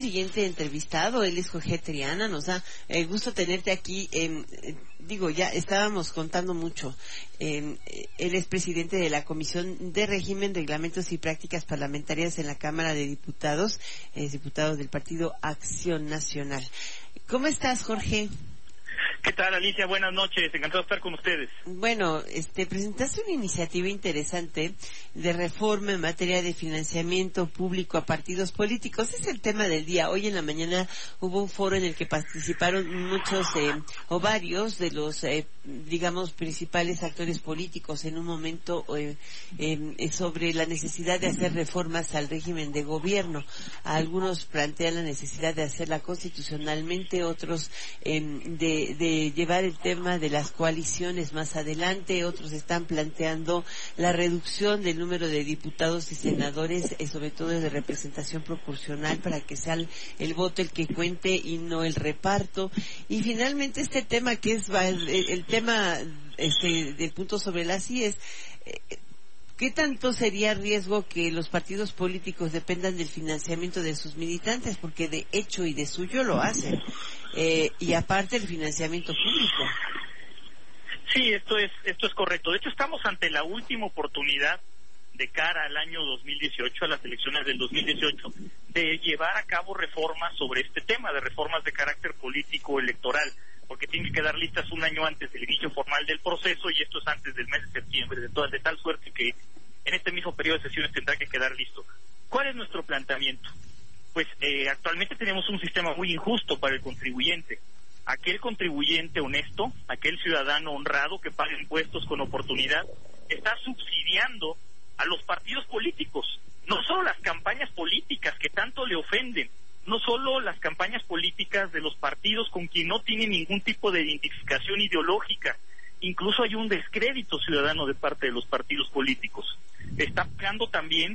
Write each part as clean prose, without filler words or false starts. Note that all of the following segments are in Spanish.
Siguiente entrevistado, él es Jorge Triana, nos da gusto tenerte aquí. Ya estábamos contando mucho. Él es presidente de la Comisión de Régimen, Reglamentos y Prácticas Parlamentarias en la Cámara de Diputados, es diputado del Partido Acción Nacional. ¿Cómo estás, Jorge? ¿Qué tal, Alicia? Buenas noches, encantado de estar con ustedes. Bueno, presentaste una iniciativa interesante de reforma en materia de financiamiento público a partidos políticos. Es el tema del día. Hoy en la mañana hubo un foro en el que participaron muchos o varios de los, principales actores políticos en un momento sobre la necesidad de hacer reformas al régimen de gobierno. Algunos plantean la necesidad de hacerla constitucionalmente, otros de llevar el tema de las coaliciones más adelante, otros están planteando la reducción del número de diputados y senadores, sobre todo de representación proporcional, para que sea el voto el que cuente y no el reparto. Y finalmente este tema que es el tema del punto sobre las IES, ¿qué tanto sería riesgo que los partidos políticos dependan del financiamiento de sus militantes? Porque de hecho y de suyo lo hacen. Y aparte el financiamiento público. Sí, esto es correcto. De hecho, estamos ante la última oportunidad de cara al año 2018, a las elecciones del 2018, de llevar a cabo reformas sobre este tema, de reformas de carácter político electoral, porque tiene que quedar listas un año antes del inicio formal del proceso, y esto es antes del mes de septiembre, de tal suerte que en este mismo periodo de sesiones tendrá que quedar listo. ¿Cuál es nuestro planteamiento? Pues actualmente tenemos un sistema muy injusto para el contribuyente. Aquel contribuyente honesto, aquel ciudadano honrado que paga impuestos con oportunidad, está subsidiando a los partidos políticos. No solo las campañas políticas que tanto le ofenden, no solo las campañas políticas de los partidos con quien no tiene ningún tipo de identificación ideológica, incluso hay un descrédito ciudadano de parte de los partidos políticos. Está pagando también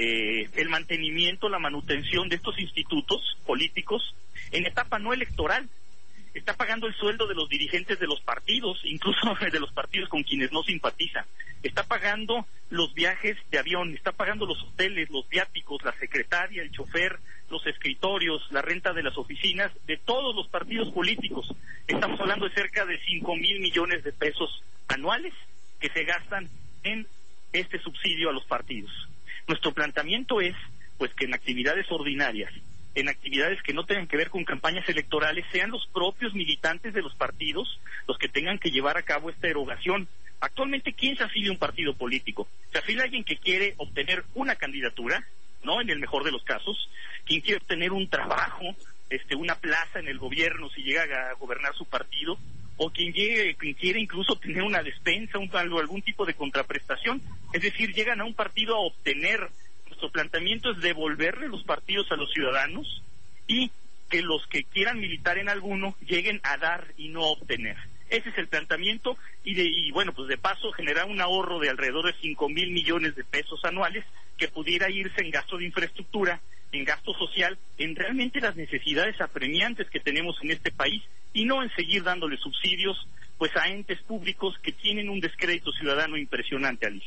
el mantenimiento, la manutención de estos institutos políticos en etapa no electoral. Está pagando el sueldo de los dirigentes de los partidos, incluso de los partidos con quienes no simpatizan. Está pagando los viajes de avión, está pagando los hoteles, los viáticos, la secretaria, el chofer, los escritorios, la renta de las oficinas de todos los partidos políticos. Estamos hablando de cerca de 5,000 millones de pesos anuales que se gastan en este subsidio a los partidos. Nuestro planteamiento es, pues, que en actividades ordinarias, en actividades que no tengan que ver con campañas electorales, sean los propios militantes de los partidos los que tengan que llevar a cabo esta erogación. Actualmente, ¿quién se afilia a un partido político? Se afilia a alguien que quiere obtener una candidatura, ¿no?, en el mejor de los casos, quien quiere obtener un trabajo, una plaza en el gobierno si llega a gobernar su partido, o quien quiere incluso tener una despensa, algún tipo de contraprestación. Es decir, llegan a un partido a obtener. Nuestro planteamiento es devolverle los partidos a los ciudadanos y que los que quieran militar en alguno lleguen a dar y no a obtener. Ese es el planteamiento y de paso generar un ahorro de alrededor de 5,000 millones de pesos anuales que pudiera irse en gasto de infraestructura, en gasto social, en realmente las necesidades apremiantes que tenemos en este país, y no en seguir dándole subsidios pues a entes públicos que tienen un descrédito ciudadano impresionante, Alicia.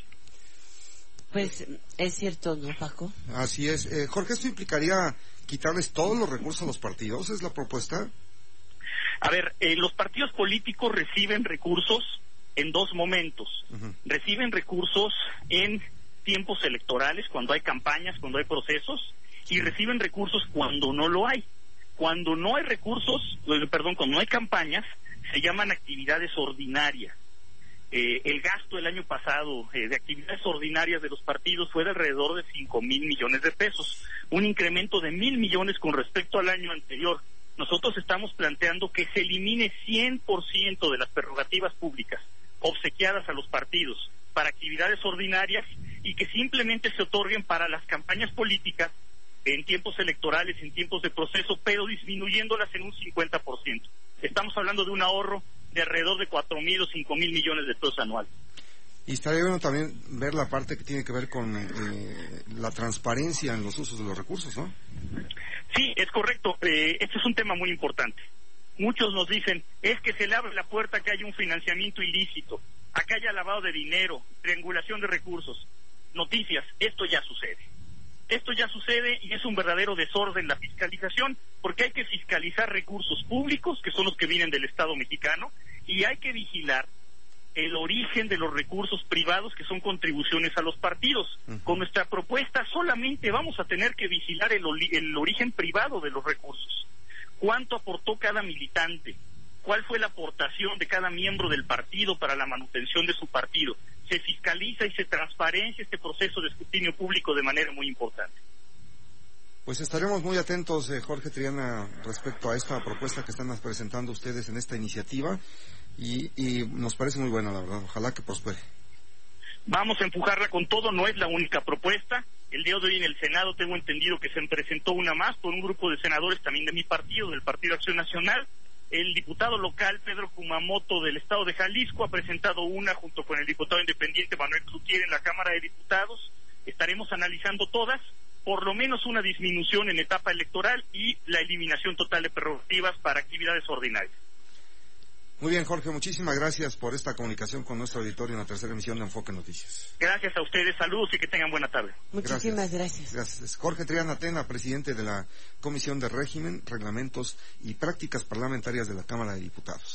Pues es cierto, ¿no, Paco? Así es. Jorge, ¿esto implicaría quitarles todos los recursos a los partidos? ¿Es la propuesta? A ver, los partidos políticos reciben recursos en dos momentos. Uh-huh. Reciben recursos en tiempos electorales, cuando hay campañas, cuando hay procesos, y reciben recursos cuando no lo hay. Cuando no hay cuando no hay campañas, se llaman actividades ordinarias. El gasto el año pasado de actividades ordinarias de los partidos fue de alrededor de 5,000 millones de pesos, un incremento de 1,000 millones con respecto al año anterior. Nosotros estamos planteando que se elimine 100% de las prerrogativas públicas obsequiadas a los partidos para actividades ordinarias y que simplemente se otorguen para las campañas políticas en tiempos electorales, en tiempos de proceso, pero disminuyéndolas en un 50%. Estamos hablando de un ahorro de alrededor de 4,000 o 5,000 millones de pesos anuales. Y estaría bueno también ver la parte que tiene que ver con la transparencia en los usos de los recursos, ¿no? Sí, es correcto. Este es un tema muy importante. Muchos nos dicen, es que se le abre la puerta a que haya un financiamiento ilícito, a que haya lavado de dinero, triangulación de recursos. Noticias, esto ya sucede. Esto ya sucede y es un verdadero desorden la fiscalización, porque hay que fiscalizar recursos públicos, que son los que vienen del Estado mexicano, y hay que vigilar el origen de los recursos privados, que son contribuciones a los partidos. Con nuestra propuesta solamente vamos a tener que vigilar el origen privado de los recursos. ¿Cuánto aportó cada militante? ¿Cuál fue la aportación de cada miembro del partido para la manutención de su partido? Se fiscaliza y se transparencia este proceso de escrutinio público de manera muy importante. Pues estaremos muy atentos, Jorge Triana, respecto a esta propuesta que están presentando ustedes en esta iniciativa y nos parece muy buena, la verdad. Ojalá que prospere. Vamos a empujarla con todo, no es la única propuesta. El día de hoy en el Senado tengo entendido que se presentó una más por un grupo de senadores también de mi partido, del Partido Acción Nacional. El diputado local Pedro Kumamoto del estado de Jalisco ha presentado una junto con el diputado independiente Manuel Cloutier en la Cámara de Diputados. Estaremos analizando todas, por lo menos una disminución en etapa electoral y la eliminación total de prerrogativas para actividades ordinarias. Muy bien, Jorge, muchísimas gracias por esta comunicación con nuestro auditorio en la tercera emisión de Enfoque Noticias. Gracias a ustedes, saludos y que tengan buena tarde. Muchísimas gracias. Gracias. Jorge Triana Tena, presidente de la Comisión de Régimen, Reglamentos y Prácticas Parlamentarias de la Cámara de Diputados.